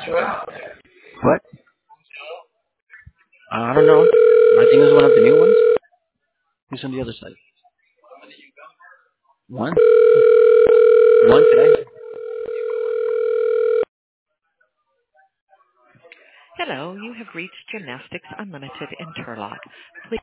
What? I don't know. I think it's one of the new ones. He's on the other side. One? One today? Hello, you have reached Gymnastics Unlimited in Turlock. Please